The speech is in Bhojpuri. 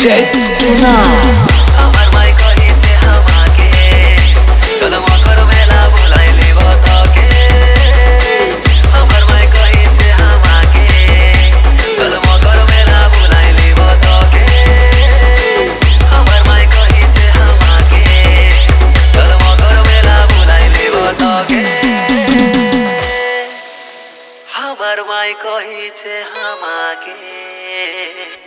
चेतना हमर माई कही छे हमाके चल मकर मेला बुलाइले बताके हमर माई कही छे हमाके चल मकर मेला बुलाइले बताके हमर माई कही छे हमाके चल मकर मेला बुलाइले बताके हमर माई कही छे हमाके।